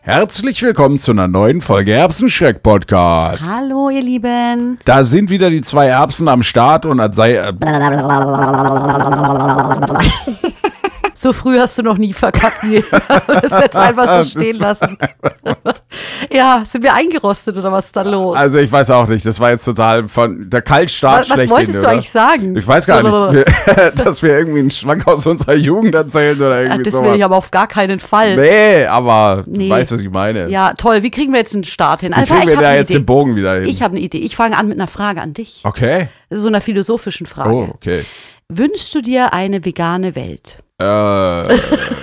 Herzlich willkommen zu einer neuen Folge Erbsenschreck-Podcast. Hallo, ihr Lieben. Da sind wieder die zwei Erbsen am Start und als sei... So früh hast du noch nie verkackt, Neil. Das jetzt einfach so stehen lassen. Ja, sind wir eingerostet oder was ist da los? Also ich weiß auch nicht, das war jetzt total von der Kaltstart schlechthin. Was wolltest du eigentlich sagen? Ich weiß gar nicht, dass wir irgendwie einen Schwank aus unserer Jugend erzählen oder irgendwie das sowas. will ich aber auf gar keinen Fall. Nee, aber du weißt, was ich meine. Ja, toll. Wie kriegen wir jetzt einen Start hin? Wie kriegen wir da jetzt den Bogen wieder hin? Ich habe eine Idee. Ich fange an mit einer Frage an dich. Okay. So einer philosophischen Frage. Oh, okay. Wünschst du dir eine vegane Welt? Das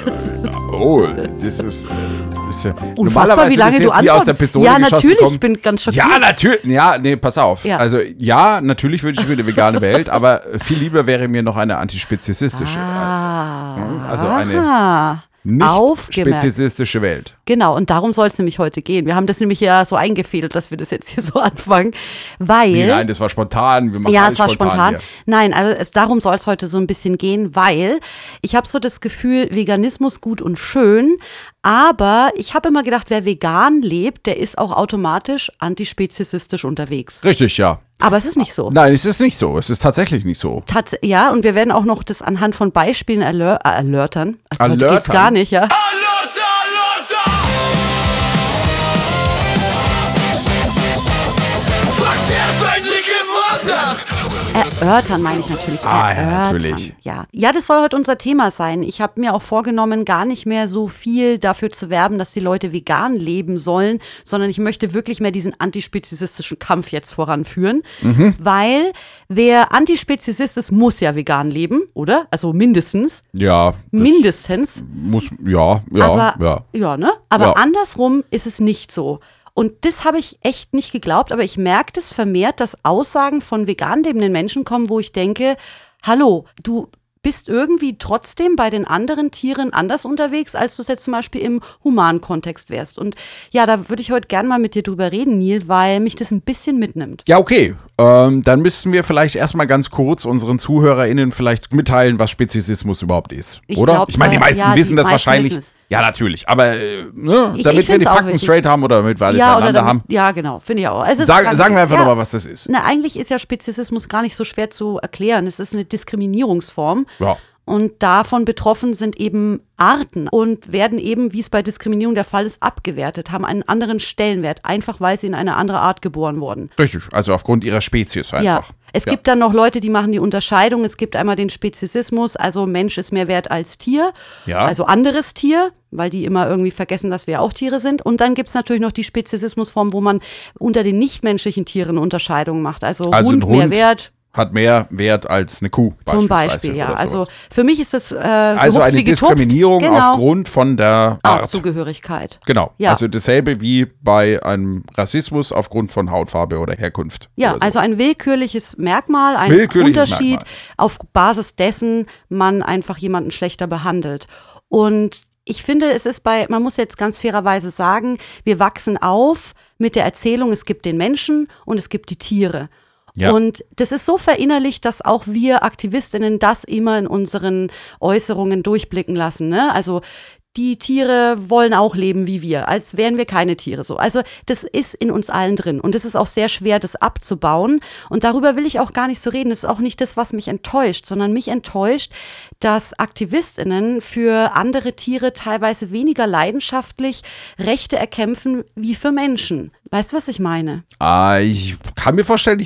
ist ja unfassbar, wie lange du wie aus der Pistole ja, geschossen natürlich, kommen. Ich bin ganz schockiert. Ja, natürlich. Ja, nee, pass auf. Ja. Also, ja, natürlich wünsche ich mir eine vegane Welt, aber viel lieber wäre mir noch eine antispezisistische. Also eine nicht spezisistische Welt. Genau, und darum soll es nämlich heute gehen. Wir haben das nämlich ja so eingefädelt, dass wir das jetzt hier so anfangen, weil... Nein, das war spontan. Wir machen ja, alles es war spontan. Hier. Nein, also darum soll es heute so ein bisschen gehen, weil ich habe so das Gefühl, Veganismus gut und schön, aber ich habe immer gedacht, wer vegan lebt, der ist auch automatisch antispezisistisch unterwegs. Richtig, ja. Aber es ist nicht so. Nein, es ist nicht so. Es ist tatsächlich nicht so. Ja, und wir werden auch noch das anhand von Beispielen erläutern. Heute geht's gar nicht, ja. Erörtern meine ich natürlich. Ja, natürlich. Ja, das soll heute unser Thema sein. Ich habe mir auch vorgenommen, gar nicht mehr so viel dafür zu werben, dass die Leute vegan leben sollen, sondern ich möchte wirklich mehr diesen antispezisistischen Kampf jetzt voranführen, weil wer antispezisist ist, muss ja vegan leben, oder? Also mindestens. Ja. Mindestens. Muss, ja. Aber andersrum ist es nicht so. Und das habe ich echt nicht geglaubt, aber ich merke das vermehrt, dass Aussagen von vegan lebenden Menschen kommen, wo ich denke, hallo, du bist irgendwie trotzdem bei den anderen Tieren anders unterwegs, als du es jetzt zum Beispiel im humanen Kontext wärst. Und ja, da würde ich heute gerne mal mit dir drüber reden, Neil, weil mich das ein bisschen mitnimmt. Ja, okay. Dann müssten wir vielleicht erstmal ganz kurz unseren ZuhörerInnen vielleicht mitteilen, was Spezisismus überhaupt ist, oder? Ich meine, die meisten wissen das wahrscheinlich. Ja, natürlich. Aber damit wir die Fakten straight haben oder damit wir alle beieinander haben. Ja, genau. Finde ich auch. Sagen wir einfach nochmal, was das ist. Na, eigentlich ist ja Spezisismus gar nicht so schwer zu erklären. Es ist eine Diskriminierungsform. Ja. Und davon betroffen sind eben Arten und werden eben, wie es bei Diskriminierung der Fall ist, abgewertet, haben einen anderen Stellenwert, einfach weil sie in eine andere Art geboren wurden. Richtig, also aufgrund ihrer Spezies einfach. Ja. Es gibt dann noch Leute, die machen die Unterscheidung. Es gibt einmal den Spezisismus, also Mensch ist mehr wert als Tier, also anderes Tier, weil die immer irgendwie vergessen, dass wir auch Tiere sind. Und dann gibt es natürlich noch die Spezisismusform, wo man unter den nichtmenschlichen Tieren Unterscheidungen macht. Also Hund mehr wert. Hat mehr Wert als eine Kuh. Zum Beispiel, ja. Also für mich ist das also eine Diskriminierung aufgrund von der Artzugehörigkeit. Genau. Ja. Also dasselbe wie bei einem Rassismus aufgrund von Hautfarbe oder Herkunft. Ja, oder so. Also ein willkürliches Merkmal, ein Unterschied, auf Basis dessen man einfach jemanden schlechter behandelt. Und ich finde, man muss jetzt ganz fairerweise sagen, wir wachsen auf mit der Erzählung, es gibt den Menschen und es gibt die Tiere. Ja. Und das ist so verinnerlicht, dass auch wir AktivistInnen das immer in unseren Äußerungen durchblicken lassen, ne? Also die Tiere wollen auch leben wie wir, als wären wir keine Tiere so. Also das ist in uns allen drin und es ist auch sehr schwer, das abzubauen. Und darüber will ich auch gar nicht so reden. Das ist auch nicht das, was mich enttäuscht, sondern mich enttäuscht, dass AktivistInnen für andere Tiere teilweise weniger leidenschaftlich Rechte erkämpfen wie für Menschen. Weißt du, was ich meine? Ich kann mir vorstellen,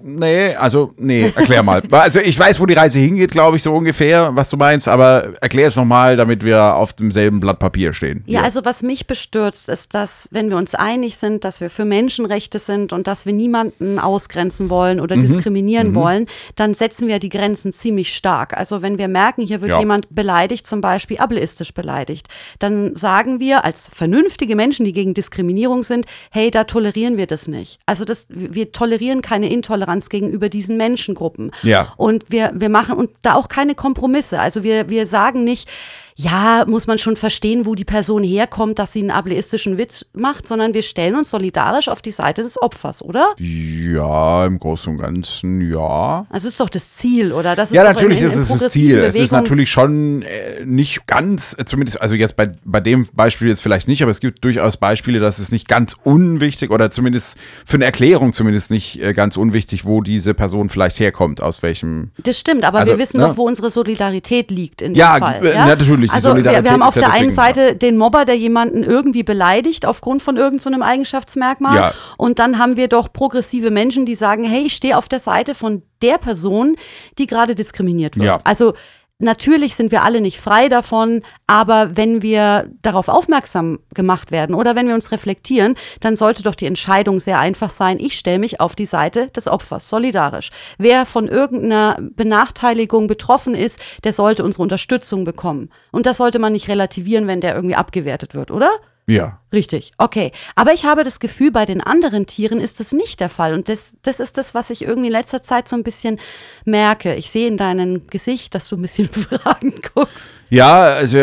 erklär mal. Also ich weiß, wo die Reise hingeht, glaube ich, so ungefähr, was du meinst, aber erklär es nochmal, damit wir auf demselben Blatt Papier stehen. Ja, also was mich bestürzt, ist, dass, wenn wir uns einig sind, dass wir für Menschenrechte sind und dass wir niemanden ausgrenzen wollen oder diskriminieren wollen, dann setzen wir die Grenzen ziemlich stark. Also wenn wir merken, hier wird jemand beleidigt, zum Beispiel ableistisch beleidigt, dann sagen wir als vernünftige Menschen, die gegen Diskriminierung sind, hey, da tolerieren wir das nicht. Also wir tolerieren keine Intoleranz gegenüber diesen Menschengruppen. Ja. Und wir machen und da auch keine Kompromisse. Also wir sagen nicht, ja, muss man schon verstehen, wo die Person herkommt, dass sie einen ableistischen Witz macht, sondern wir stellen uns solidarisch auf die Seite des Opfers, oder? Ja, im Großen und Ganzen, ja. Das ist doch das Ziel, oder? Das ist ja, natürlich ist es das Ziel. Bewegung. Es ist natürlich schon nicht ganz, zumindest, also jetzt bei dem Beispiel jetzt vielleicht nicht, aber es gibt durchaus Beispiele, dass es nicht ganz unwichtig oder zumindest für eine Erklärung zumindest nicht ganz unwichtig, wo diese Person vielleicht herkommt, aus welchem. Das stimmt, aber wir wissen doch, wo unsere Solidarität liegt in dem Fall. Ja, natürlich. Also wir haben auf der einen Seite den Mobber, der jemanden irgendwie beleidigt aufgrund von irgendeinem Eigenschaftsmerkmal. Ja. Und dann haben wir doch progressive Menschen, die sagen, hey, ich stehe auf der Seite von der Person, die gerade diskriminiert wird. Ja. Also natürlich sind wir alle nicht frei davon, aber wenn wir darauf aufmerksam gemacht werden oder wenn wir uns reflektieren, dann sollte doch die Entscheidung sehr einfach sein, ich stelle mich auf die Seite des Opfers, solidarisch. Wer von irgendeiner Benachteiligung betroffen ist, der sollte unsere Unterstützung bekommen. Und das sollte man nicht relativieren, wenn der irgendwie abgewertet wird, oder? Ja. Richtig, okay. Aber ich habe das Gefühl, bei den anderen Tieren ist das nicht der Fall. Und das ist das, was ich irgendwie in letzter Zeit so ein bisschen merke. Ich sehe in deinem Gesicht, dass du ein bisschen Fragen guckst. Ja, also,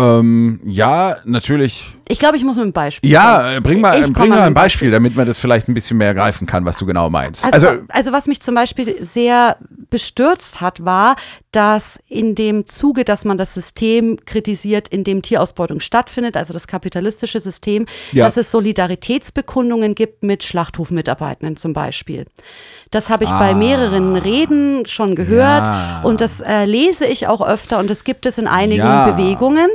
ja, natürlich. Ich glaube, ich muss mit einem Beispiel. Ja, bring mal ein Beispiel, damit man das vielleicht ein bisschen mehr greifen kann, was du genau meinst. Also was mich zum Beispiel sehr bestürzt hat, war, dass in dem Zuge, dass man das System kritisiert, in dem Tierausbeutung stattfindet, also das kapitalistische System, dass es Solidaritätsbekundungen gibt mit Schlachthofmitarbeitenden zum Beispiel. Das habe ich bei mehreren Reden schon gehört und das lese ich auch öfter und das gibt es in einigen Bewegungen.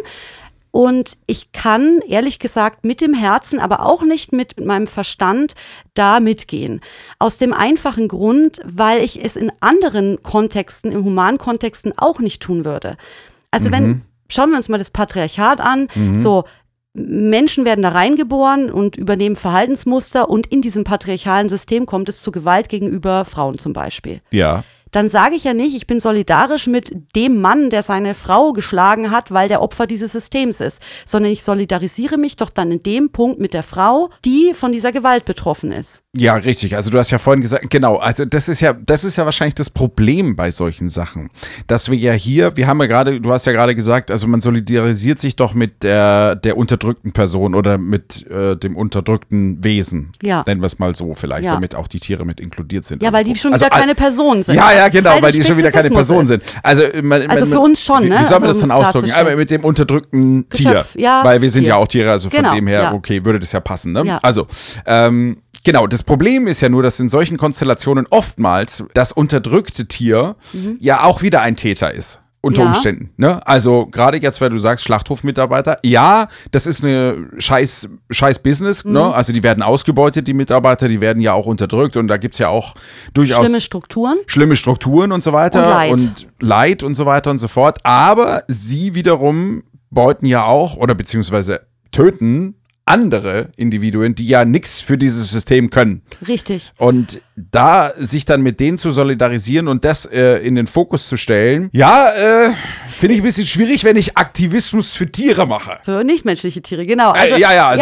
Und ich kann, ehrlich gesagt, mit dem Herzen, aber auch nicht mit meinem Verstand da mitgehen. Aus dem einfachen Grund, weil ich es in anderen Kontexten, in humanen Kontexten auch nicht tun würde. Also schauen wir uns mal das Patriarchat an, so Menschen werden da reingeboren und übernehmen Verhaltensmuster und in diesem patriarchalen System kommt es zu Gewalt gegenüber Frauen zum Beispiel. Ja. Dann sage ich ja nicht, ich bin solidarisch mit dem Mann, der seine Frau geschlagen hat, weil der Opfer dieses Systems ist, sondern ich solidarisiere mich doch dann in dem Punkt mit der Frau, die von dieser Gewalt betroffen ist. Ja, richtig. Also du hast ja vorhin gesagt, genau, also das ist ja wahrscheinlich das Problem bei solchen Sachen, dass wir ja hier, du hast ja gerade gesagt, also man solidarisiert sich doch mit der unterdrückten Person oder mit dem unterdrückten Wesen, nennen wir es mal so vielleicht, damit auch die Tiere mit inkludiert sind. Ja, weil die schon wieder keine Person sind. Ja, genau, weil die schon wieder keine Person sind. Also für uns schon, ne? Wie soll man das dann ausdrücken? Aber mit dem unterdrückten Geschöpf, Tier, weil wir sind ja auch Tiere, also von dem her, okay, würde das ja passen, ne? Ja. Also, genau, das Problem ist ja nur, dass in solchen Konstellationen oftmals das unterdrückte Tier ja auch wieder ein Täter ist. Unter Umständen, ne? Also gerade jetzt, weil du sagst, Schlachthofmitarbeiter, ja, das ist eine scheiß Business, ne? Also die werden ausgebeutet, die Mitarbeiter, die werden ja auch unterdrückt und da gibt's ja auch durchaus schlimme Strukturen und so weiter und Leid und so weiter und so fort. Aber sie wiederum beuten ja auch oder beziehungsweise töten andere Individuen, die ja nichts für dieses System können. Richtig. Und da sich dann mit denen zu solidarisieren und das in den Fokus zu stellen, finde ich ein bisschen schwierig, wenn ich Aktivismus für Tiere mache. Für nichtmenschliche Tiere, genau. Also,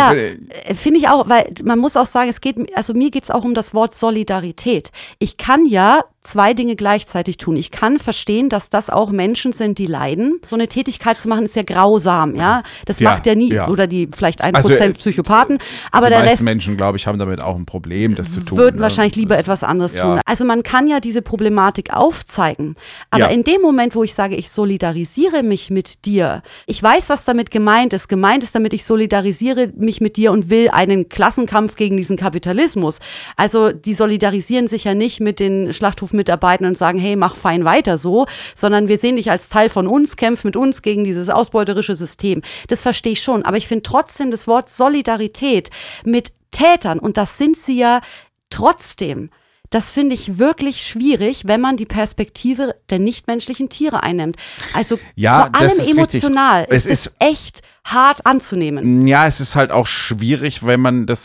finde ich auch, weil man muss auch sagen, mir geht es auch um das Wort Solidarität. Ich kann ja zwei Dinge gleichzeitig tun. Ich kann verstehen, dass das auch Menschen sind, die leiden. So eine Tätigkeit zu machen, ist ja grausam, ja. Das macht ja nie, oder die vielleicht 1% Psychopathen. Aber die der meisten Rest Menschen, glaube ich, haben damit auch ein Problem, das zu tun. Würden wahrscheinlich lieber etwas anderes tun. Also man kann ja diese Problematik aufzeigen. Aber in dem Moment, wo ich sage, ich solidarisiere mich mit dir, ich weiß, was damit gemeint ist. Gemeint ist damit, ich solidarisiere mich mit dir und will einen Klassenkampf gegen diesen Kapitalismus. Also die solidarisieren sich ja nicht mit den Schlachthofmitarbeitern und sagen, hey, mach fein weiter so, sondern wir sehen dich als Teil von uns, kämpf mit uns gegen dieses ausbeuterische System. Das verstehe ich schon. Aber ich finde trotzdem das Wort Solidarität mit Tätern, und das sind sie ja trotzdem, das finde ich wirklich schwierig, wenn man die Perspektive der nichtmenschlichen Tiere einnimmt. Also vor allem emotional. Es ist echt hart anzunehmen. Ja, es ist halt auch schwierig, wenn man das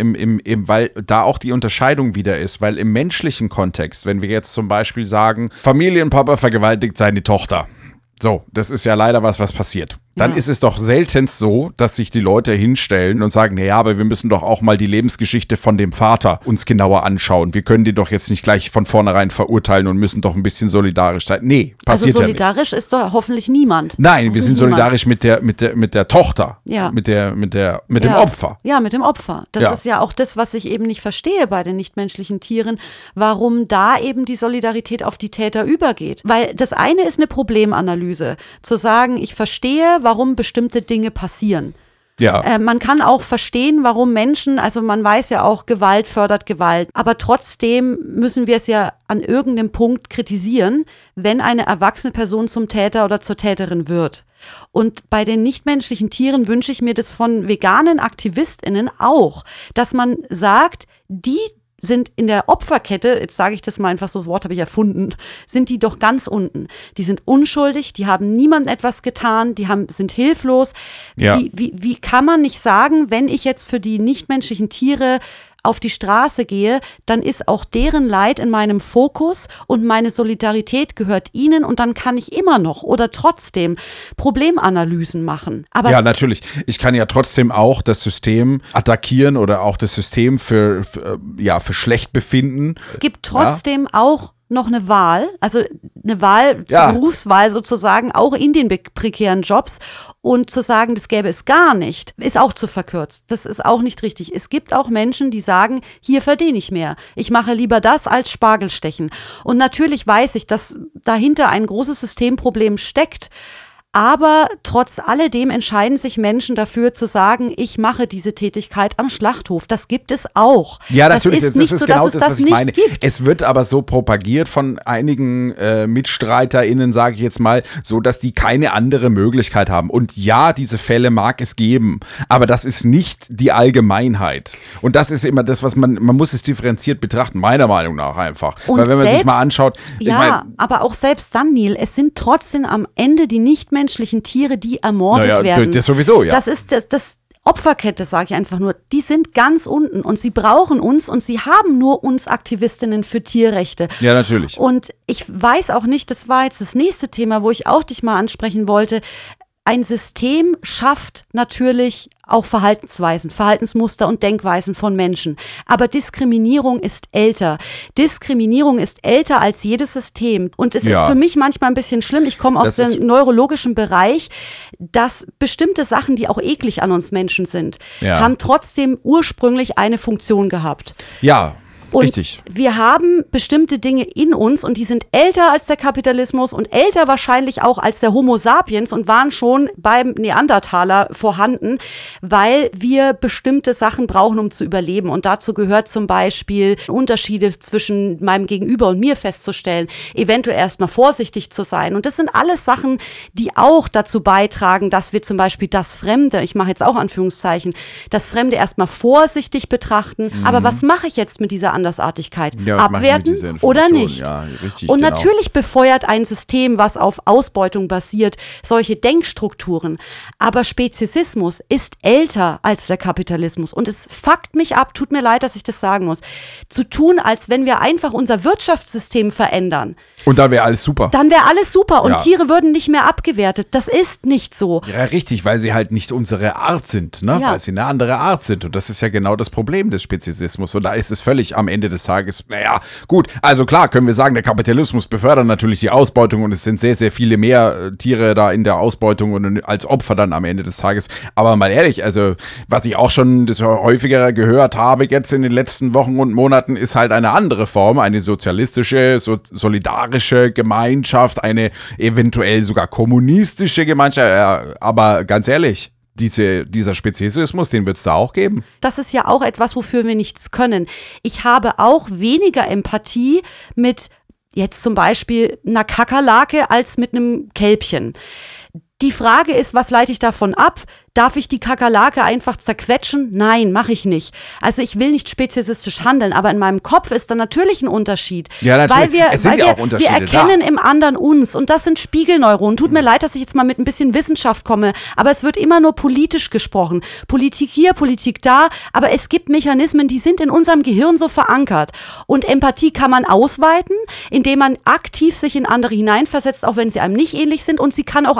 weil da auch die Unterscheidung wieder ist, weil im menschlichen Kontext, wenn wir jetzt zum Beispiel sagen, Familienpapa vergewaltigt seine Tochter. So, das ist ja leider was passiert. dann ist es doch seltenst so, dass sich die Leute hinstellen und sagen, naja, aber wir müssen doch auch mal die Lebensgeschichte von dem Vater uns genauer anschauen. Wir können den doch jetzt nicht gleich von vornherein verurteilen und müssen doch ein bisschen solidarisch sein. Nee, passiert ja nicht. Also solidarisch ist doch hoffentlich niemand. Nein, wir sind solidarisch mit der Tochter, mit dem Opfer. Ja, mit dem Opfer. Das ist ja auch das, was ich eben nicht verstehe bei den nichtmenschlichen Tieren, warum da eben die Solidarität auf die Täter übergeht. Weil das eine ist eine Problemanalyse, zu sagen, ich verstehe, warum bestimmte Dinge passieren. Ja. Man kann auch verstehen, warum Menschen, also man weiß ja auch, Gewalt fördert Gewalt, aber trotzdem müssen wir es ja an irgendeinem Punkt kritisieren, wenn eine erwachsene Person zum Täter oder zur Täterin wird. Und bei den nichtmenschlichen Tieren wünsche ich mir das von veganen AktivistInnen auch, dass man sagt, die sind in der Opferkette, jetzt sage ich das mal einfach so, das Wort habe ich erfunden, sind die doch ganz unten. Die sind unschuldig, die haben niemandem etwas getan, sind hilflos. Ja. Wie kann man nicht sagen, wenn ich jetzt für die nichtmenschlichen Tiere auf die Straße gehe, dann ist auch deren Leid in meinem Fokus und meine Solidarität gehört ihnen und dann kann ich immer noch oder trotzdem Problemanalysen machen. Aber ja, natürlich. Ich kann ja trotzdem auch das System attackieren oder auch das System für schlecht befinden. Es gibt trotzdem auch noch eine Wahl, also eine Wahl, Berufswahl sozusagen, auch in den prekären Jobs. Und zu sagen, das gäbe es gar nicht, ist auch zu verkürzt. Das ist auch nicht richtig. Es gibt auch Menschen, die sagen, hier verdiene ich mehr. Ich mache lieber das als Spargelstechen. Und natürlich weiß ich, dass dahinter ein großes Systemproblem steckt. Aber trotz alledem entscheiden sich Menschen dafür zu sagen, ich mache diese Tätigkeit am Schlachthof. Das gibt es auch. Ja, natürlich. Das ist genau das, was ich meine. Es wird aber so propagiert von einigen MitstreiterInnen, sage ich jetzt mal, so, dass die keine andere Möglichkeit haben. Und ja, diese Fälle mag es geben, aber das ist nicht die Allgemeinheit. Und das ist immer das, was man muss es differenziert betrachten, meiner Meinung nach einfach. Und weil wenn man sich mal anschaut. Aber auch selbst dann, Neil, es sind trotzdem am Ende die nichtmenschlichen Tiere, die ermordet werden. Das sowieso, ja. Das ist das Opferkette, sage ich einfach nur, die sind ganz unten und sie brauchen uns und sie haben nur uns Aktivistinnen für Tierrechte. Ja, natürlich. Und ich weiß auch nicht, das war jetzt das nächste Thema, wo ich auch dich mal ansprechen wollte. Ein System schafft natürlich auch Verhaltensmuster und Denkweisen von Menschen. Aber Diskriminierung ist älter. Diskriminierung ist älter als jedes System. Und es ist für mich manchmal ein bisschen schlimm, ich komme aus dem neurologischen Bereich, dass bestimmte Sachen, die auch eklig an uns Menschen sind, haben trotzdem ursprünglich eine Funktion gehabt. Ja. Und richtig. Wir haben bestimmte Dinge in uns und die sind älter als der Kapitalismus und älter wahrscheinlich auch als der Homo sapiens und waren schon beim Neandertaler vorhanden, weil wir bestimmte Sachen brauchen, um zu überleben. Und dazu gehört zum Beispiel Unterschiede zwischen meinem Gegenüber und mir festzustellen, eventuell erstmal vorsichtig zu sein. Und das sind alles Sachen, die auch dazu beitragen, dass wir zum Beispiel das Fremde, ich mache jetzt auch Anführungszeichen, das Fremde erstmal vorsichtig betrachten. Aber was mache ich jetzt mit dieser Andersartigkeit? Abwerten oder nicht? Ja, richtig, und natürlich befeuert ein System, was auf Ausbeutung basiert, solche Denkstrukturen. Aber Speziesismus ist älter als der Kapitalismus. Und es fuckt mich ab, tut mir leid, dass ich das sagen muss, zu tun, als wenn wir einfach unser Wirtschaftssystem verändern. Und dann wäre alles super. Dann wäre alles super und Tiere würden nicht mehr abgewertet. Das ist nicht so. Ja, richtig, weil sie halt nicht unsere Art sind, ne? Weil sie eine andere Art sind. Und das ist ja genau das Problem des Speziesismus. Und da ist es völlig am Ende des Tages, naja, gut, also klar können wir sagen, der Kapitalismus befördert natürlich die Ausbeutung und es sind sehr, sehr viele mehr Tiere da in der Ausbeutung und als Opfer dann am Ende des Tages. Aber mal ehrlich, also was ich auch schon das häufiger gehört habe jetzt in den letzten Wochen und Monaten, ist halt eine andere Form, eine sozialistische, solidarische Gemeinschaft, eine eventuell sogar kommunistische Gemeinschaft, aber ganz ehrlich, dieser Speziesismus, den wird es da auch geben. Das ist ja auch etwas, wofür wir nichts können. Ich habe auch weniger Empathie mit jetzt zum Beispiel einer Kakerlake als mit einem Kälbchen. Die Frage ist, was leite ich davon ab? Darf ich die Kakerlake einfach zerquetschen? Nein, mache ich nicht. Also ich will nicht speziesistisch handeln, aber in meinem Kopf ist da natürlich ein Unterschied. Ja, natürlich. Weil wir erkennen im anderen uns und das sind Spiegelneuronen. Tut mir leid, dass ich jetzt mal mit ein bisschen Wissenschaft komme, aber es wird immer nur politisch gesprochen. Politik hier, Politik da, aber es gibt Mechanismen, die sind in unserem Gehirn so verankert. Und Empathie kann man ausweiten, indem man aktiv sich in andere hineinversetzt, auch wenn sie einem nicht ähnlich sind und sie kann auch absterben.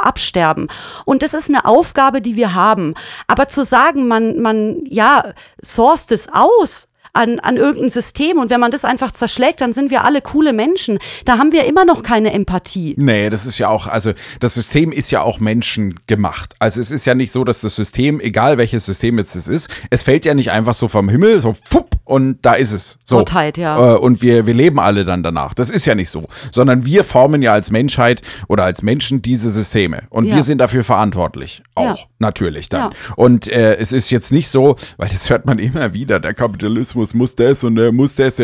sterben. Und das ist eine Aufgabe, die wir haben. Aber zu sagen, man sourced es aus an irgendein System und wenn man das einfach zerschlägt, dann sind wir alle coole Menschen. Da haben wir immer noch keine Empathie. Nee, das ist ja auch, also das System ist ja auch menschengemacht. Also es ist ja nicht so, dass das System, egal welches System jetzt es ist, es fällt ja nicht einfach so vom Himmel, so fupp, und da ist es. So. Gottheit, ja. Und wir leben alle dann danach. Das ist ja nicht so. Sondern wir formen ja als Menschheit oder als Menschen diese Systeme. Und wir sind dafür verantwortlich. Auch, natürlich dann. Ja. Und es ist jetzt nicht so, weil das hört man immer wieder, der Kapitalismus muss das und der muss das.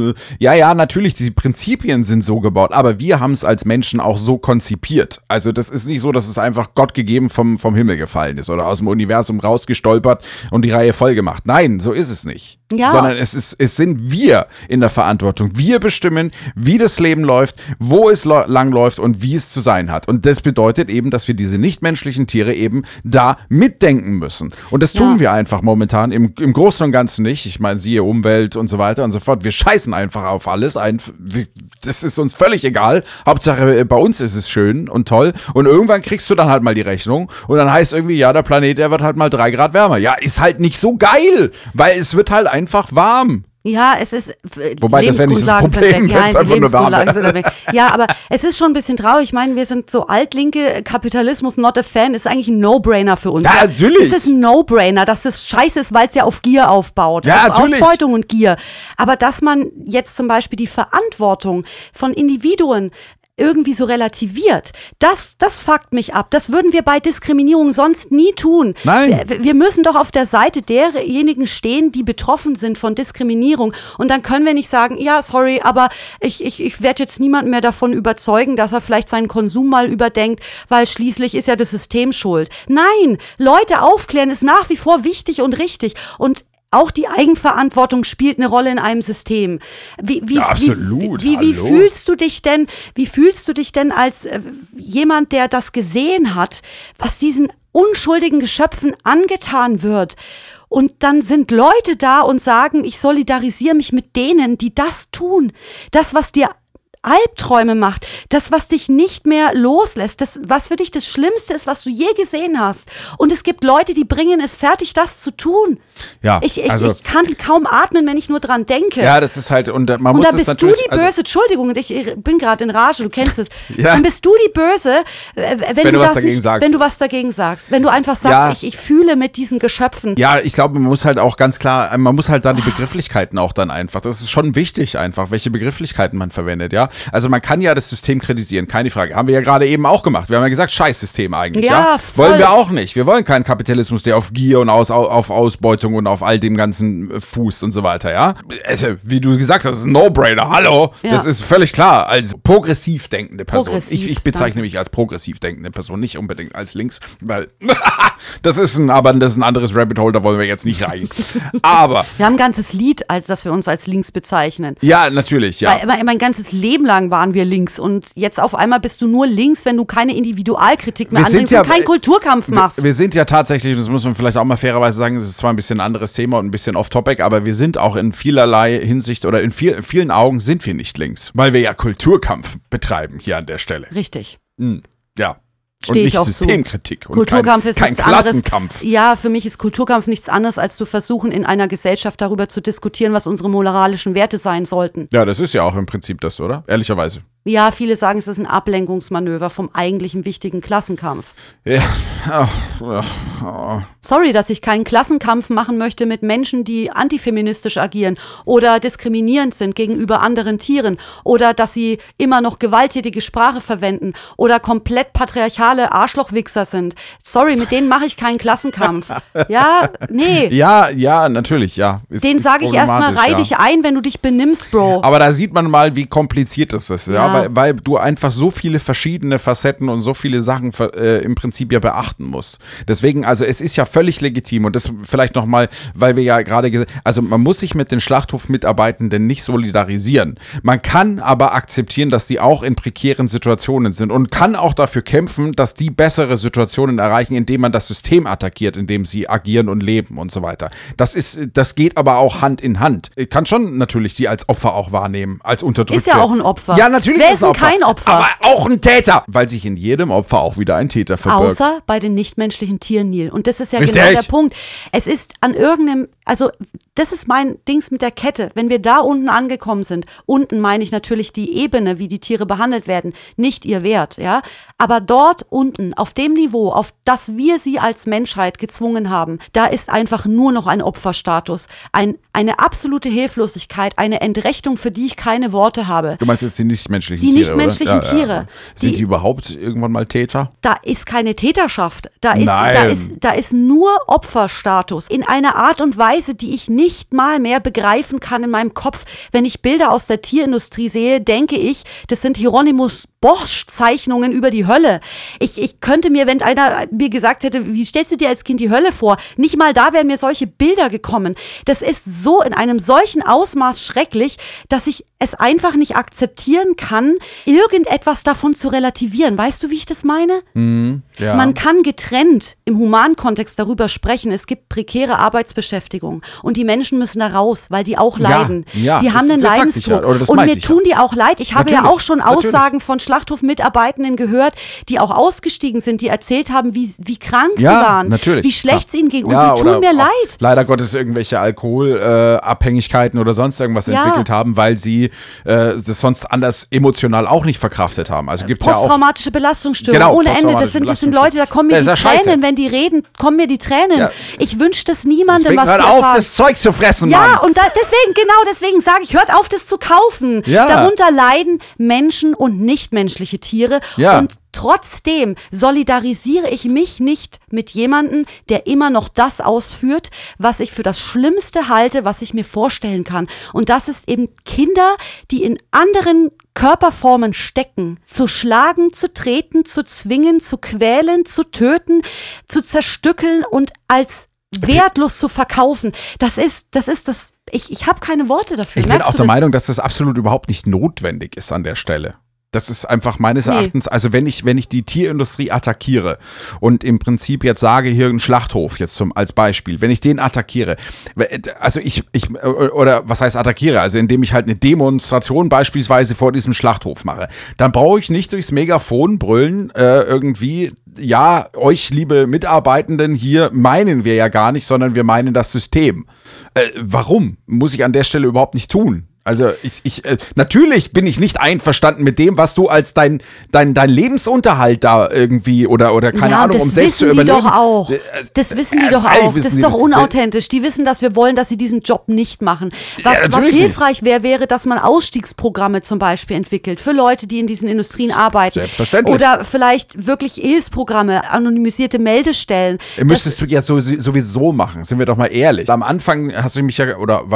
Ja, natürlich, die Prinzipien sind so gebaut, aber wir haben es als Menschen auch so konzipiert. Also das ist nicht so, dass es einfach Gott gegeben vom Himmel gefallen ist oder aus dem Universum rausgestolpert und die Reihe voll gemacht. Nein, so ist es nicht. Ja. Sondern es sind wir in der Verantwortung. Wir bestimmen, wie das Leben läuft, wo es lang läuft und wie es zu sein hat. Und das bedeutet eben, dass wir diese nichtmenschlichen Tiere eben da mitdenken müssen. Und das tun wir einfach momentan im Großen und Ganzen nicht. Ich meine, siehe Umwelt und so weiter und so fort. Wir scheißen einfach auf alles. Das ist uns völlig egal. Hauptsache, bei uns ist es schön und toll. Und irgendwann kriegst du dann halt mal die Rechnung. Und dann heißt irgendwie, ja, der Planet, der wird halt mal 3 Grad wärmer. Ja, ist halt nicht so geil, weil es wird halt einfach warm. Ja, es ist, wobei das wäre nicht das Problem, wenn es einfach nur warm wäre. Ja, aber es ist schon ein bisschen traurig. Ich meine, wir sind so altlinke, Kapitalismus, not a fan, ist eigentlich ein No-Brainer für uns. Ja, natürlich. Es ist ein No-Brainer, dass das scheiße ist, weil es ja auf Gier aufbaut. Ja, auf Ausbeutung und Gier. Aber dass man jetzt zum Beispiel die Verantwortung von Individuen irgendwie so relativiert, das fuckt mich ab. Das würden wir bei Diskriminierung sonst nie tun. Nein. Wir müssen doch auf der Seite derjenigen stehen, die betroffen sind von Diskriminierung. Und dann können wir nicht sagen, ja, sorry, aber ich werde jetzt niemanden mehr davon überzeugen, dass er vielleicht seinen Konsum mal überdenkt, weil schließlich ist ja das System schuld. Nein, Leute aufklären ist nach wie vor wichtig und richtig. Und auch die Eigenverantwortung spielt eine Rolle in einem System. Absolut. Wie fühlst du dich denn als jemand, der das gesehen hat, was diesen unschuldigen Geschöpfen angetan wird? Und dann sind Leute da und sagen, ich solidarisiere mich mit denen, die das tun. Das, was dir Albträume macht, das, was dich nicht mehr loslässt, das, was für dich das Schlimmste ist, was du je gesehen hast. Und es gibt Leute, die bringen es fertig, das zu tun. Ja, ich kann kaum atmen, wenn ich nur dran denke. Ja, das ist halt, und man muss es natürlich... Und da bist du die Böse, Entschuldigung, ich bin gerade in Rage, du kennst es. Ja. Dann bist du die Böse, wenn du was dagegen sagst. Wenn du einfach sagst, ich fühle mit diesen Geschöpfen. Ja, ich glaube, man muss halt auch ganz klar, man muss halt dann die Begrifflichkeiten auch dann einfach, das ist schon wichtig einfach, welche Begrifflichkeiten man verwendet, ja. Also man kann ja das System kritisieren, keine Frage. Haben wir ja gerade eben auch gemacht. Wir haben ja gesagt, Scheißsystem eigentlich, ja? Voll. Wollen wir auch nicht. Wir wollen keinen Kapitalismus, der auf Gier und auf Ausbeutung und auf all dem ganzen fußt und so weiter, ja? Also, wie du gesagt hast, das ist ein No-Brainer, hallo? Ja. Das ist völlig klar. Als progressiv denkende Person. Ich bezeichne mich als progressiv denkende Person, nicht unbedingt als links, weil das ist ein anderes Rabbit Hole, da wollen wir jetzt nicht rein. Aber wir haben ein ganzes Lied, als dass wir uns als links bezeichnen. Ja, natürlich, ja. Weil mein ganzes Leben lang waren wir links und jetzt auf einmal bist du nur links, wenn du keine Individualkritik mehr anbringst und keinen Kulturkampf machst. Wir sind ja tatsächlich, das muss man vielleicht auch mal fairerweise sagen, das ist zwar ein bisschen ein anderes Thema und ein bisschen off-topic, aber wir sind auch in vielerlei Hinsicht oder in vielen Augen sind wir nicht links, weil wir ja Kulturkampf betreiben hier an der Stelle. Richtig. Ja. Und nicht Systemkritik. Und Kulturkampf ist kein Klassenkampf. Ja, für mich ist Kulturkampf nichts anderes, als zu versuchen, in einer Gesellschaft darüber zu diskutieren, was unsere moralischen Werte sein sollten. Ja, das ist ja auch im Prinzip das, oder? Ehrlicherweise. Ja, viele sagen, es ist ein Ablenkungsmanöver vom eigentlichen wichtigen Klassenkampf. Ja. Sorry, dass ich keinen Klassenkampf machen möchte mit Menschen, die antifeministisch agieren oder diskriminierend sind gegenüber anderen Tieren oder dass sie immer noch gewalttätige Sprache verwenden oder komplett patriarchale Arschlochwichser sind. Sorry, mit denen mache ich keinen Klassenkampf. Ja, nee. Ja, natürlich, ja. Den sage ich erstmal, reih dich ein, wenn du dich benimmst, Bro. Aber da sieht man mal, wie kompliziert das ist, ja. Weil du einfach so viele verschiedene Facetten und so viele Sachen im Prinzip ja beachten musst. Deswegen, also es ist ja völlig legitim und das vielleicht nochmal, weil wir ja gerade gesagt haben, also man muss sich mit den Schlachthofmitarbeitenden nicht solidarisieren. Man kann aber akzeptieren, dass sie auch in prekären Situationen sind und kann auch dafür kämpfen, dass die bessere Situationen erreichen, indem man das System attackiert, indem sie agieren und leben und so weiter. Das geht aber auch Hand in Hand. Ich kann schon natürlich sie als Opfer auch wahrnehmen, als Unterdrückte. Ist ja auch ein Opfer. Ja, natürlich Wer ist denn kein Opfer? Aber auch ein Täter, weil sich in jedem Opfer auch wieder ein Täter verbirgt. Außer bei den nichtmenschlichen Tieren, Neil. Und das ist ja genau der Punkt. Es ist an irgendeinem, also das ist mein Dings mit der Kette. Wenn wir da unten angekommen sind, unten meine ich natürlich die Ebene, wie die Tiere behandelt werden, nicht ihr Wert, ja. Aber dort unten, auf dem Niveau, auf das wir sie als Menschheit gezwungen haben, da ist einfach nur noch ein Opferstatus. Eine absolute Hilflosigkeit, eine Entrechtung, für die ich keine Worte habe. Du meinst jetzt die nichtmenschlichen Tiere, Die nichtmenschlichen Tiere. Ja. Sind die überhaupt irgendwann mal Täter? Da ist keine Täterschaft. Da ist nur Opferstatus. In einer Art und Weise, die ich nicht mal mehr begreifen kann in meinem Kopf. Wenn ich Bilder aus der Tierindustrie sehe, denke ich, das sind Hieronymus Bosch-Zeichnungen über die Hölle. Ich könnte mir, wenn einer mir gesagt hätte, wie stellst du dir als Kind die Hölle vor? Nicht mal da wären mir solche Bilder gekommen. Das ist so in einem solchen Ausmaß schrecklich, dass ich es einfach nicht akzeptieren kann, irgendetwas davon zu relativieren. Weißt du, wie ich das meine? Ja. Man kann getrennt im humanen Kontext darüber sprechen, es gibt prekäre Arbeitsbeschäftigung und die Menschen müssen da raus, weil die auch leiden. Ja, die haben einen Leidensdruck. Und mir tun die auch leid. Ich habe ja auch schon Aussagen von Schlachthofmitarbeitenden gehört, die auch ausgestiegen sind, die erzählt haben, wie krank sie waren, wie schlecht es ihnen ging. Und die tun mir leid. Leider Gottes irgendwelche Alkoholabhängigkeiten oder sonst irgendwas entwickelt haben, weil sie das sonst anders emotional auch nicht verkraftet haben. Also gibt's posttraumatische Belastungsstörung ohne Ende. Das sind Leute, da kommen mir die Tränen, wenn die reden, kommen mir die Tränen. Ja. Ich wünsche das niemandem, was wir auf, das Zeug zu fressen, Mann. Ja, und deswegen sage ich, hört auf, das zu kaufen. Ja. Darunter leiden Menschen und nichtmenschliche Tiere. Ja. Und trotzdem solidarisiere ich mich nicht mit jemandem, der immer noch das ausführt, was ich für das Schlimmste halte, was ich mir vorstellen kann. Und das ist eben Kinder, die in anderen Körperformen stecken, zu schlagen, zu treten, zu zwingen, zu quälen, zu töten, zu zerstückeln und als wertlos zu verkaufen. Das ist das. Ich habe keine Worte dafür. Ich bin auch der Meinung, dass das absolut überhaupt nicht notwendig ist an der Stelle. Das ist einfach meines Erachtens, also wenn ich die Tierindustrie attackiere und im Prinzip jetzt sage, hier ein Schlachthof jetzt als Beispiel, wenn ich den attackiere, also oder was heißt attackiere, also indem ich halt eine Demonstration beispielsweise vor diesem Schlachthof mache, dann brauche ich nicht durchs Megafon brüllen, irgendwie, ja, euch liebe Mitarbeitenden hier meinen wir ja gar nicht, sondern wir meinen das System. Warum? Muss ich an der Stelle überhaupt nicht tun. Also natürlich bin ich nicht einverstanden mit dem, was du als dein Lebensunterhalt da irgendwie oder keine Ahnung, um selbst zu überleben. Das wissen die doch auch. Das ist doch unauthentisch. Die wissen, dass wir wollen, dass sie diesen Job nicht machen. Was hilfreich wäre, dass man Ausstiegsprogramme zum Beispiel entwickelt für Leute, die in diesen Industrien arbeiten. Selbstverständlich. Oder vielleicht wirklich Hilfsprogramme, anonymisierte Meldestellen. Müsstest du ja sowieso machen, sind wir doch mal ehrlich. Am Anfang hast du mich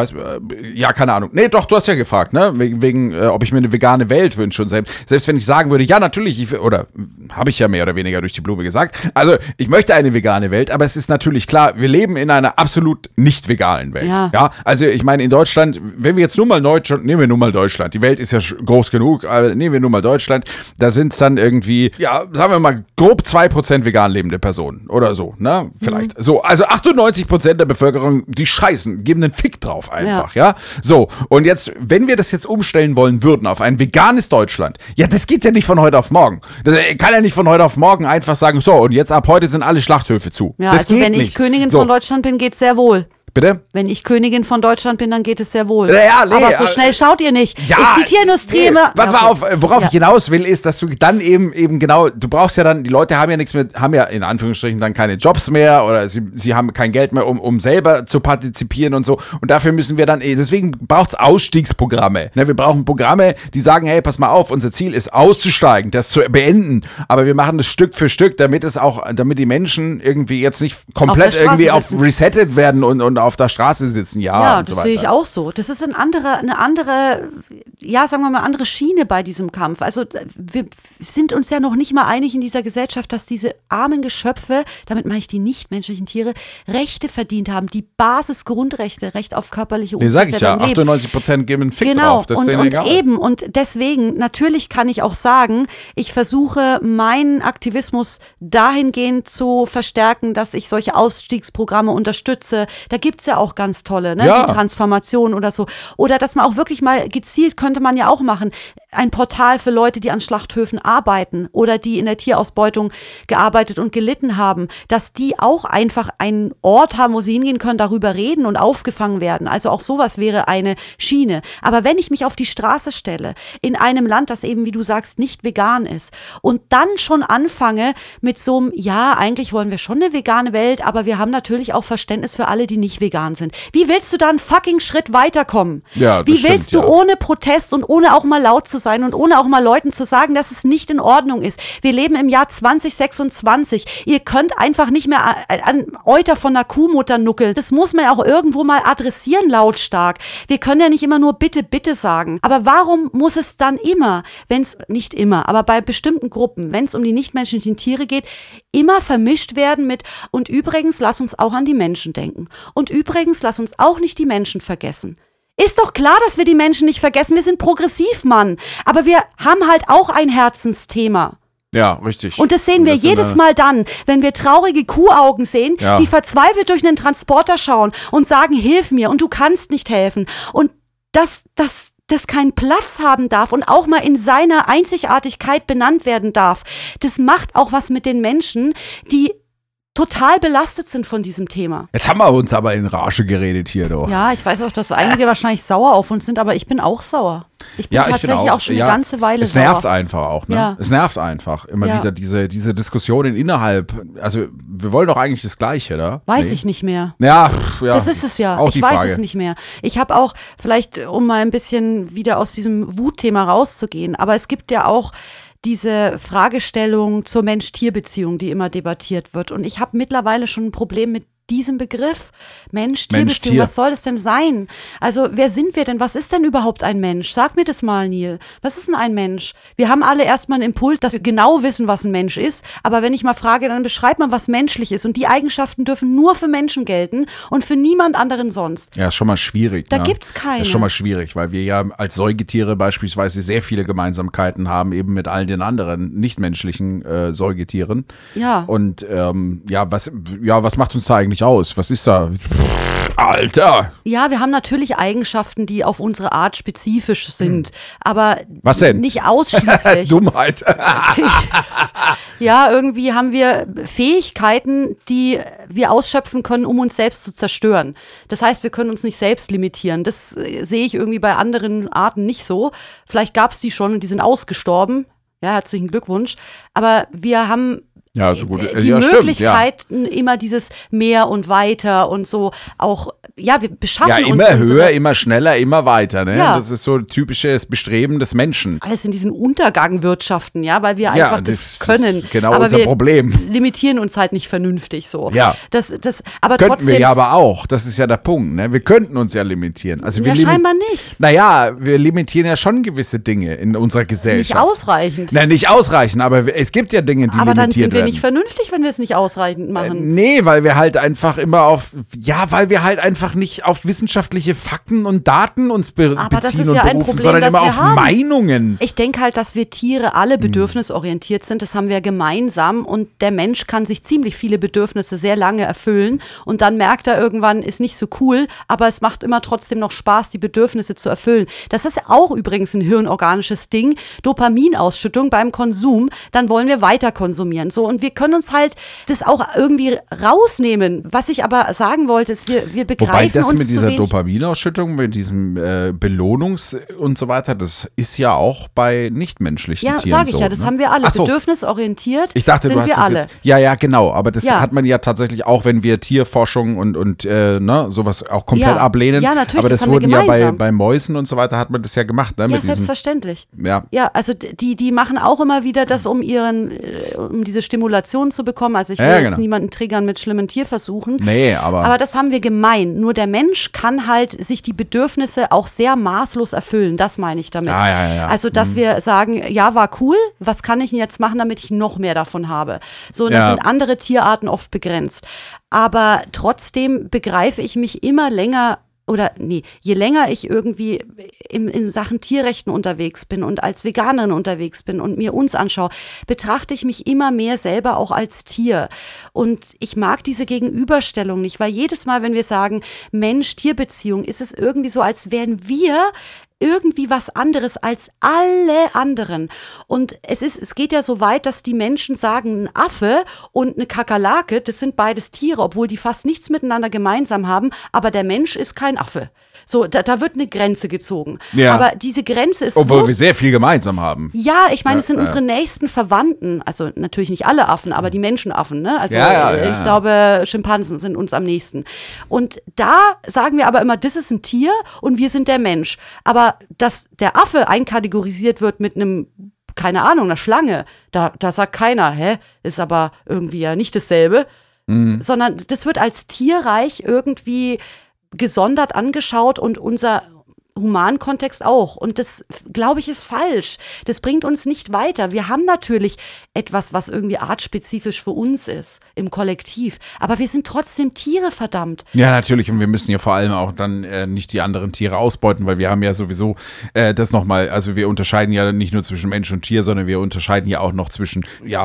ja, keine Ahnung. Nee, doch, du hast ja gefragt, ne? Wegen ob ich mir eine vegane Welt wünsche. Und selbst wenn ich sagen würde, ja, natürlich, habe ich ja mehr oder weniger durch die Blume gesagt. Also, ich möchte eine vegane Welt, aber es ist natürlich klar, wir leben in einer absolut nicht veganen Welt. Ja? Also, ich meine, in Deutschland, wenn wir jetzt nehmen wir nur mal Deutschland. Die Welt ist ja groß genug, aber nehmen wir nur mal Deutschland. Da sind es dann irgendwie, ja, sagen wir mal, grob 2% vegan lebende Personen oder so, ne? Vielleicht. So, also 98% der Bevölkerung, die scheißen, geben einen Fick drauf einfach, ja? So, und jetzt, wenn wir das jetzt umstellen wollen würden auf ein veganes Deutschland, ja, das geht ja nicht von heute auf morgen. Das kann ja nicht von heute auf morgen einfach sagen, so, und jetzt ab heute sind alle Schlachthöfe zu. Ja, das also geht wenn ich Königin von Deutschland bin, geht's sehr wohl. Bitte? Wenn ich Königin von Deutschland bin, dann geht es sehr wohl. Ja, nee, aber so schnell schaut ihr nicht. Ja, ist die Tierindustrie immer... Pass mal auf, worauf ich hinaus will, ist, dass du dann eben genau, du brauchst ja dann, die Leute haben ja in Anführungsstrichen dann keine Jobs mehr oder sie haben kein Geld mehr, um selber zu partizipieren und so. Und dafür müssen wir dann, deswegen braucht es Ausstiegsprogramme. Ne, wir brauchen Programme, die sagen, hey, pass mal auf, unser Ziel ist auszusteigen, das zu beenden. Aber wir machen das Stück für Stück, damit die Menschen irgendwie jetzt nicht komplett irgendwie auf resettet werden und auf der Straße sitzen. Ja, und so weiter. Das sehe ich auch so. Das ist eine andere, ja, sagen wir mal, andere Schiene bei diesem Kampf. Also wir sind uns ja noch nicht mal einig in dieser Gesellschaft, dass diese armen Geschöpfe, damit meine ich die nichtmenschlichen Tiere, Rechte verdient haben. Die Basisgrundrechte, Recht auf körperliche Unversehrtheit. Nee, sag ich ja, 98% geben einen Fick drauf. Das ist denen egal. Eben, und deswegen, natürlich kann ich auch sagen, ich versuche meinen Aktivismus dahingehend zu verstärken, dass ich solche Ausstiegsprogramme unterstütze. Da gibt es ja auch ganz tolle, ne? Ja. Die Transformation oder so. Oder dass man auch wirklich mal gezielt, könnte man ja auch machen, ein Portal für Leute, die an Schlachthöfen arbeiten oder die in der Tierausbeutung gearbeitet und gelitten haben, dass die auch einfach einen Ort haben, wo sie hingehen können, darüber reden und aufgefangen werden. Also auch sowas wäre eine Schiene. Aber wenn ich mich auf die Straße stelle, in einem Land, das eben, wie du sagst, nicht vegan ist und dann schon anfange mit so einem, ja, eigentlich wollen wir schon eine vegane Welt, aber wir haben natürlich auch Verständnis für alle, die nicht vegan sind. Wie willst du da einen fucking Schritt weiterkommen? Ja, wie willst du ohne Protest und ohne auch mal laut zu sein und ohne auch mal Leuten zu sagen, dass es nicht in Ordnung ist. Wir leben im Jahr 2026. Ihr könnt einfach nicht mehr an Euter von einer Kuhmutter nuckeln. Das muss man auch irgendwo mal adressieren lautstark. Wir können ja nicht immer nur bitte, bitte sagen. Aber warum muss es dann immer, wenn es, nicht immer, aber bei bestimmten Gruppen, wenn es um die nichtmenschlichen Tiere geht, immer vermischt werden mit, und übrigens, lass uns auch an die Menschen denken. Und übrigens, lass uns auch nicht die Menschen vergessen. Ist doch klar, dass wir die Menschen nicht vergessen. Wir sind progressiv, Mann. Aber wir haben halt auch ein Herzensthema. Ja, richtig. Und das sehen wir jedes Mal dann, wenn wir traurige Kuhaugen sehen, die verzweifelt durch einen Transporter schauen und sagen, hilf mir und du kannst nicht helfen. Und das keinen Platz haben darf und auch mal in seiner Einzigartigkeit benannt werden darf. Das macht auch was mit den Menschen, die total belastet sind von diesem Thema. Jetzt haben wir uns aber in Rage geredet hier doch. Ja, ich weiß auch, dass einige wahrscheinlich sauer auf uns sind, aber ich bin auch sauer. Ich bin tatsächlich auch schon eine ganze Weile sauer. Es nervt einfach auch, ne? Ja. Es nervt einfach immer wieder diese Diskussionen innerhalb. Also wir wollen doch eigentlich das Gleiche, oder? Weiß ich nicht mehr. Ja, das ist es ja. Ich weiß es nicht mehr. Ich habe auch, vielleicht um mal ein bisschen wieder aus diesem Wutthema rauszugehen, aber es gibt ja auch diese Fragestellung zur Mensch-Tier-Beziehung, die immer debattiert wird. Und ich habe mittlerweile schon ein Problem mit diesem Begriff. Mensch-Tier-Beziehung, was soll das denn sein? Also wer sind wir denn? Was ist denn überhaupt ein Mensch? Sag mir das mal, Neil. Was ist denn ein Mensch? Wir haben alle erstmal einen Impuls, dass wir genau wissen, was ein Mensch ist. Aber wenn ich mal frage, dann beschreibt man, was menschlich ist. Und die Eigenschaften dürfen nur für Menschen gelten und für niemand anderen sonst. Ja, ist schon mal schwierig. Da gibt's keine. Das ist schon mal schwierig, weil wir ja als Säugetiere beispielsweise sehr viele Gemeinsamkeiten haben, eben mit all den anderen nichtmenschlichen Säugetieren. Ja. Und was macht uns da eigentlich aus? Was ist da? Alter! Ja, wir haben natürlich Eigenschaften, die auf unsere Art spezifisch sind, aber was denn? Nicht ausschließlich. Dummheit. Ja, irgendwie haben wir Fähigkeiten, die wir ausschöpfen können, um uns selbst zu zerstören. Das heißt, wir können uns nicht selbst limitieren. Das sehe ich irgendwie bei anderen Arten nicht so. Vielleicht gab es die schon und die sind ausgestorben. Ja, herzlichen Glückwunsch. Aber wir haben so gut. Die Möglichkeit, immer dieses mehr und weiter und so auch, wir beschaffen uns. Ja, immer höher, immer schneller, immer weiter, ne? Ja. Das ist so ein typisches Bestreben des Menschen. Alles in diesen Untergangwirtschaften, weil wir einfach das können. Das ist genau aber unser Problem. Limitieren uns halt nicht vernünftig so. Ja. Aber könnten trotzdem, wir ja aber auch, das ist ja der Punkt, ne? Wir könnten uns ja limitieren. Also wir scheinbar nicht. Naja, wir limitieren ja schon gewisse Dinge in unserer Gesellschaft. Nicht ausreichend. Nein, nicht ausreichend, aber es gibt ja Dinge, die limitiert werden. Aber dann sind wir nicht vernünftig, wenn wir es nicht ausreichend machen. Nee, weil wir halt einfach immer nicht auf wissenschaftliche Fakten und Daten uns beziehen und berufen, sondern immer auf Meinungen. Ich denke halt, dass wir Tiere alle bedürfnisorientiert sind. Das haben wir gemeinsam und der Mensch kann sich ziemlich viele Bedürfnisse sehr lange erfüllen und dann merkt er irgendwann, ist nicht so cool, aber es macht immer trotzdem noch Spaß, die Bedürfnisse zu erfüllen. Das ist auch übrigens ein hirnorganisches Ding. Dopaminausschüttung beim Konsum, dann wollen wir weiter konsumieren. So, und wir können uns halt das auch irgendwie rausnehmen. Was ich aber sagen wollte, ist, wir begreifen Wobei das uns mit dieser Dopaminausschüttung, mit diesem Belohnungs- und so weiter, das ist ja auch bei nichtmenschlichen Tieren so. Ja, sage ich ja, das haben wir alle. So. Bedürfnisorientiert ich dachte, sind du hast wir das alle. Jetzt, ja, genau, aber das hat man ja tatsächlich auch, wenn wir Tierforschung und sowas auch komplett ablehnen. Ja, natürlich, aber das wurden ja bei Mäusen und so weiter, hat man das ja gemacht. Ne, ja, selbstverständlich. Ja, also die machen auch immer wieder das, um diese Stimulation zu bekommen. Also ich will jetzt niemanden triggern mit schlimmen Tierversuchen. Nee, aber das haben wir gemein. Nur der Mensch kann halt sich die Bedürfnisse auch sehr maßlos erfüllen. Das meine ich damit. Ja. Also, dass wir sagen, ja, war cool, was kann ich denn jetzt machen, damit ich noch mehr davon habe? So, und da sind andere Tierarten oft begrenzt. Aber trotzdem begreife ich mich immer länger je länger ich irgendwie in Sachen Tierrechten unterwegs bin und als Veganerin unterwegs bin und mir uns anschaue, betrachte ich mich immer mehr selber auch als Tier. Und ich mag diese Gegenüberstellung nicht, weil jedes Mal, wenn wir sagen Mensch-Tier-Beziehung, ist es irgendwie so, als wären wir irgendwie was anderes als alle anderen. Und es geht ja so weit, dass die Menschen sagen, ein Affe und eine Kakerlake, das sind beides Tiere, obwohl die fast nichts miteinander gemeinsam haben, aber der Mensch ist kein Affe. So, da wird eine Grenze gezogen. Ja. Aber diese Grenze ist obwohl wir sehr viel gemeinsam haben. Ja, ich meine, es sind unsere nächsten Verwandten. Also natürlich nicht alle Affen, aber die Menschenaffen. Ne? Also ich glaube, Schimpansen sind uns am nächsten. Und da sagen wir aber immer, das ist ein Tier und wir sind der Mensch. Aber dass der Affe einkategorisiert wird mit einem, keine Ahnung, einer Schlange, da sagt keiner, ist aber irgendwie ja nicht dasselbe. Sondern das wird als Tierreich irgendwie gesondert angeschaut und unser Humankontext auch. Und das, glaube ich, ist falsch. Das bringt uns nicht weiter. Wir haben natürlich etwas, was irgendwie artspezifisch für uns ist, im Kollektiv. Aber wir sind trotzdem Tiere, verdammt. Ja, natürlich. Und wir müssen ja vor allem auch dann nicht die anderen Tiere ausbeuten, weil wir haben ja sowieso das nochmal, also wir unterscheiden ja nicht nur zwischen Mensch und Tier, sondern wir unterscheiden ja auch noch zwischen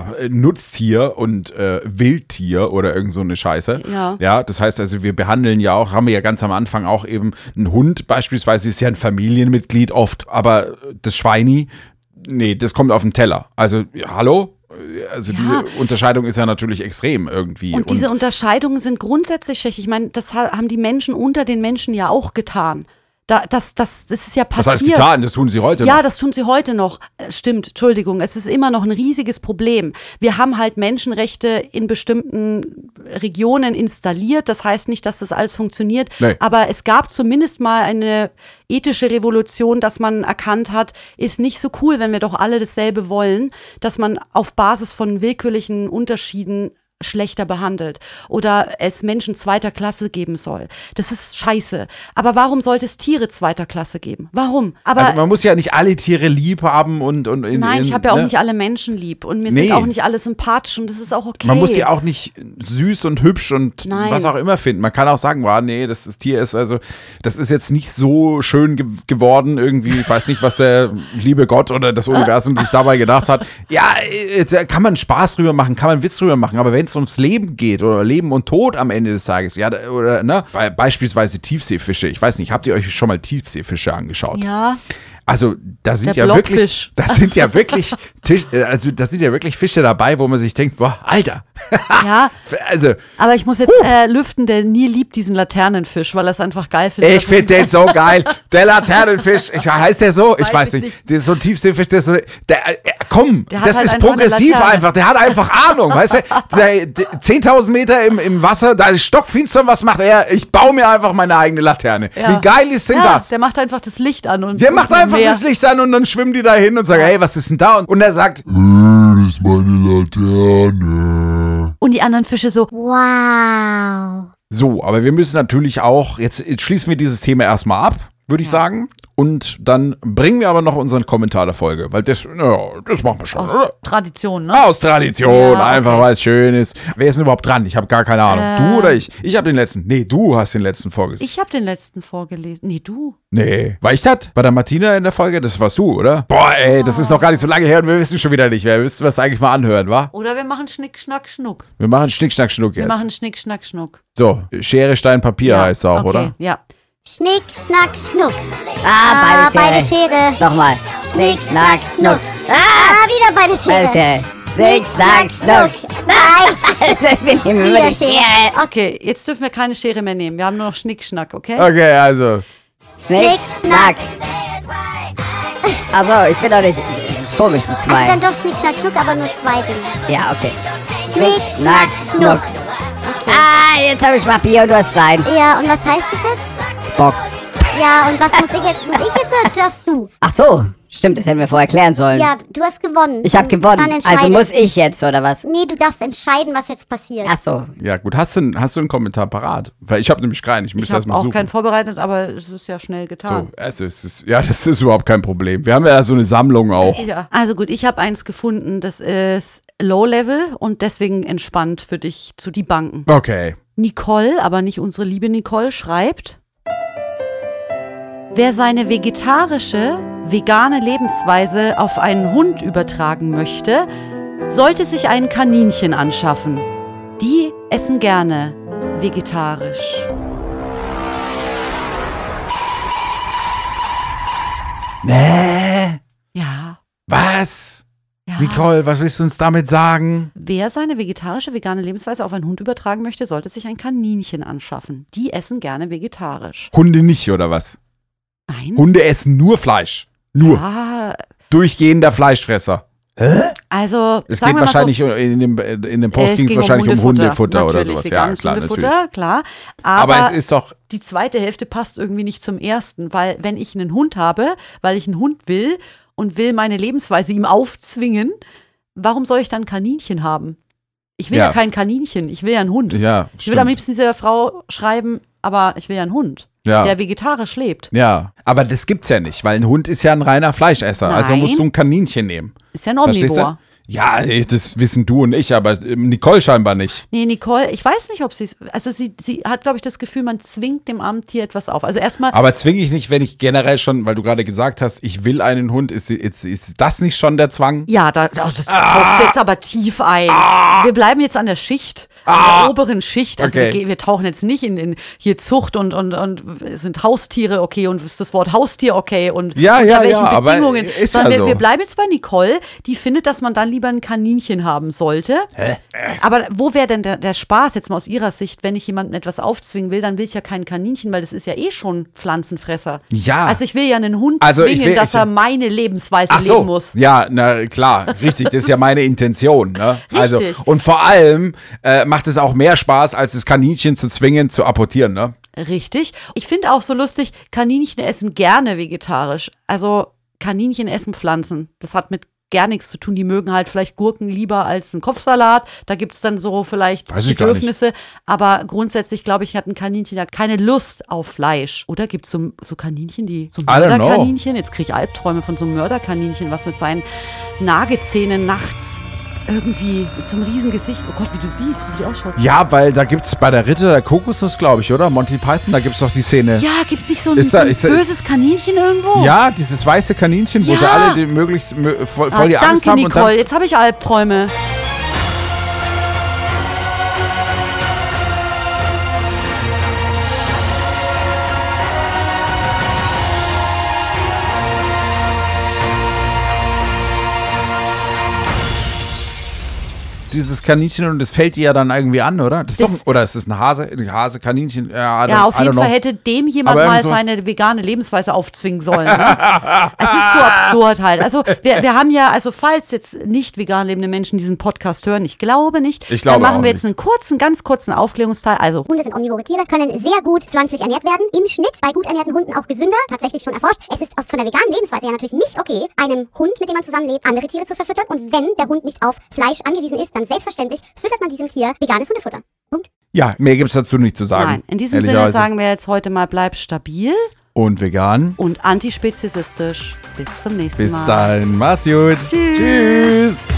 Nutztier und Wildtier oder irgend so eine Scheiße. Ja, das heißt also, wir behandeln ja auch, haben wir ja ganz am Anfang auch eben einen Hund beispielsweise, ist ja ein Familienmitglied oft, aber das Schweini, nee, das kommt auf den Teller. Also, hallo? Also diese Unterscheidung ist ja natürlich extrem irgendwie. Und diese Unterscheidungen sind grundsätzlich schlecht. Ich meine, das haben die Menschen unter den Menschen ja auch getan. Das ist ja passiert. Was heißt getan? Das tun sie heute noch. Ja, das tun sie heute noch. Stimmt, Entschuldigung. Es ist immer noch ein riesiges Problem. Wir haben halt Menschenrechte in bestimmten Regionen installiert. Das heißt nicht, dass das alles funktioniert. Nee. Aber es gab zumindest mal eine ethische Revolution, dass man erkannt hat, ist nicht so cool, wenn wir doch alle dasselbe wollen, dass man auf Basis von willkürlichen Unterschieden schlechter behandelt oder es Menschen zweiter Klasse geben soll. Das ist scheiße. Aber warum sollte es Tiere zweiter Klasse geben? Warum? Aber also man muss ja nicht alle Tiere lieb haben und nein, ich habe ja auch nicht alle Menschen lieb und mir sind auch nicht alle sympathisch und das ist auch okay. Man muss ja auch nicht süß und hübsch und was auch immer finden. Man kann auch sagen, das Tier ist also, das ist jetzt nicht so schön geworden irgendwie. Ich weiß nicht, was der liebe Gott oder das Universum sich dabei gedacht hat. Ja, da kann man Spaß drüber machen, kann man Witz drüber machen, aber wenn es ums Leben geht oder Leben und Tod am Ende des Tages, ja, oder, ne, beispielsweise Tiefseefische, ich weiß nicht, habt ihr euch schon mal Tiefseefische angeschaut? Ja. Also da sind ja wirklich, das sind ja wirklich Fische dabei, wo man sich denkt, boah, Alter. Ja, also, aber ich muss jetzt lüften, der Nil liebt diesen Laternenfisch, weil er es einfach geil findet. Ich finde den so geil. Der Laternenfisch, heißt der so? Ich weiß nicht. Der ist so ein Tiefseefisch, das ist halt progressiv einfach. Der hat einfach Ahnung, weißt du? 10.000 Meter im Wasser, da ist stockfinster, was macht er? Ich baue mir einfach meine eigene Laterne. Ja. Wie geil ist denn das? Der macht einfach das Licht an. Und der macht einfach das Licht an und dann schwimmen die da hin und sagen, hey, was ist denn da? Und er sagt, das ist meine Laterne. Und die anderen Fische so, wow. So, aber wir müssen natürlich auch, jetzt schließen wir dieses Thema erstmal ab, würde ich sagen. Und dann bringen wir aber noch unseren Kommentar der Folge, weil das machen wir schon, aus oder? Tradition, ne? Aus Tradition, einfach weil es schön ist. Wer ist denn überhaupt dran? Ich habe gar keine Ahnung. Du oder ich? Ich habe den letzten. Nee, du hast den letzten vorgelesen. Ich habe den letzten vorgelesen. Nee, du. Nee. War ich das? Bei der Martina in der Folge? Das warst du, oder? Boah, ey, das ist noch gar nicht so lange her und wir wissen schon wieder nicht. Wir müssen was eigentlich mal anhören, wa? Oder wir machen Schnick, Schnack, Schnuck. Wir machen Schnick, Schnack, Schnuck jetzt. Wir machen Schnick, Schnack, Schnuck. So, Schere, Stein, Papier heißt es auch, oder? Ja. Schnick, Schnack, Schnuck. Beide Schere. Nochmal. Schnick, Schnack, Schnuck. Wieder beide Schere. Schnick, Schnack, Schnuck. Nein. Also, wir nehmen immer die Schere. Okay, jetzt dürfen wir keine Schere mehr nehmen. Wir haben nur noch Schnick, Schnack, okay? Okay, also. Schnick, Schnack. Also, ich bin doch nicht. Das ist komisch mit zwei. Also dann doch Schnick, Schnack, Schnuck, aber nur zwei Dinge. Ja, okay. Schnick, Schnack, Schnuck. Okay. Jetzt habe ich Papier und du hast Stein. Ja, und was heißt das jetzt? Spock. Ja, und was muss ich jetzt? Muss ich jetzt oder darfst du? Ach so, stimmt, das hätten wir vorher klären sollen. Ja, du hast gewonnen. Ich habe gewonnen. Also muss ich jetzt, oder was? Nee, du darfst entscheiden, was jetzt passiert. Ach so. Ja, gut. Hast du einen Kommentar parat? Weil ich habe nämlich keinen. Ich müsste das mal suchen. Ich habe auch keinen vorbereitet, aber es ist ja schnell getan. So, das ist überhaupt kein Problem. Wir haben ja so eine Sammlung auch. Ja. Also gut, ich habe eins gefunden, das ist Low Level und deswegen entspannt für dich zu debunken. Okay. Nicole, aber nicht unsere liebe Nicole, schreibt: Wer seine vegane Lebensweise auf einen Hund übertragen möchte, sollte sich ein Kaninchen anschaffen. Die essen gerne vegetarisch. Nee. Ja. Was? Ja. Nicole, was willst du uns damit sagen? Wer seine vegetarische, vegane Lebensweise auf einen Hund übertragen möchte, sollte sich ein Kaninchen anschaffen. Die essen gerne vegetarisch. Hunde nicht, oder was? Nein. Hunde essen nur Fleisch. Nur. Ja. Durchgehender Fleischfresser. Hä? Also, es geht wahrscheinlich so, in dem Post ging es wahrscheinlich um Hundefutter oder sowas. Ja, klar, Hundefutter, klar. Aber es ist doch. Die zweite Hälfte passt irgendwie nicht zum ersten, weil wenn ich einen Hund habe, weil ich einen Hund will und will meine Lebensweise ihm aufzwingen, warum soll ich dann Kaninchen haben? Ich will ja kein Kaninchen, ich will ja einen Hund. Ja, ich will am liebsten dieser Frau schreiben, aber ich will ja einen Hund. Ja. Der vegetarisch lebt. Ja, aber das gibt's ja nicht, weil ein Hund ist ja ein reiner Fleischesser. Nein. Also musst du ein Kaninchen nehmen. Ist ja ein Omnivor. Ja, das wissen du und ich, aber Nicole scheinbar nicht. Nee, Nicole, ich weiß nicht, ob sie hat, glaube ich, das Gefühl, man zwingt dem armen Tier etwas auf. Also erstmal. Aber zwinge ich nicht, wenn ich generell schon, weil du gerade gesagt hast, ich will einen Hund, ist das nicht schon der Zwang? Ja, das tauchst du jetzt aber tief ein. Wir bleiben jetzt an der Schicht, an der oberen Schicht. Also okay. wir tauchen jetzt nicht in hier Zucht und sind Haustiere okay und ist das Wort Haustier okay und unter welchen Bedingungen. Sondern wir bleiben jetzt bei Nicole, die findet, dass man dann lieber ein Kaninchen haben sollte. Hä? Aber wo wäre denn der Spaß jetzt mal aus ihrer Sicht, wenn ich jemandem etwas aufzwingen will, dann will ich ja kein Kaninchen, weil das ist ja eh schon Pflanzenfresser. Ja. Also ich will ja einen Hund zwingen, dass er meine Lebensweise leben muss. Ja, na klar, richtig, das ist ja meine Intention. Ne? Richtig. Also, und vor allem macht es auch mehr Spaß, als das Kaninchen zu zwingen, zu apportieren, ne? Richtig. Ich finde auch so lustig, Kaninchen essen gerne vegetarisch. Also Kaninchen essen Pflanzen. Das hat mit gar nichts zu tun. Die mögen halt vielleicht Gurken lieber als einen Kopfsalat. Da gibt es dann so vielleicht Bedürfnisse. Aber grundsätzlich, glaube ich, hat ein Kaninchen ja keine Lust auf Fleisch. Oder gibt es so Kaninchen, so Mörderkaninchen? Jetzt kriege ich Albträume von so einem Mörderkaninchen, was mit seinen Nagezähnen nachts irgendwie mit so einem riesen Gesicht. Oh Gott, wie du siehst, wie die ausschaust. Ja, weil da gibt's bei der Ritter der Kokosnuss, glaube ich, oder? Monty Python, da gibt's doch die Szene. Ja, gibt's nicht so ein böses Kaninchen irgendwo? Ja, dieses weiße Kaninchen, wo sie alle möglichst voll die Angst haben. Danke, Nicole, jetzt habe ich Albträume. Dieses Kaninchen und das fällt dir ja dann irgendwie an, oder? Oder ist das ein Hase, Kaninchen? Ja, auf jeden Fall hätte dem jemand mal seine vegane Lebensweise aufzwingen sollen. Ne? Es ist so absurd halt. Also wir haben ja, also falls jetzt nicht vegan lebende Menschen diesen Podcast hören, ich glaube nicht, dann machen wir jetzt einen ganz kurzen Aufklärungsteil. Also Hunde sind omnivore Tiere, können sehr gut pflanzlich ernährt werden. Im Schnitt bei gut ernährten Hunden auch gesünder, tatsächlich schon erforscht. Es ist von der veganen Lebensweise her natürlich nicht okay, einem Hund, mit dem man zusammenlebt, andere Tiere zu verfüttern. Und wenn der Hund nicht auf Fleisch angewiesen ist, dann selbstverständlich füttert man diesem Tier veganes Hundefutter. Punkt. Ja, mehr gibt es dazu nicht zu sagen. Nein, in diesem Sinne sagen wir jetzt heute mal, bleib stabil. Und vegan. Und antispeziesistisch. Bis zum nächsten Mal. Bis dann. Macht's gut. Tschüss. Tschüss.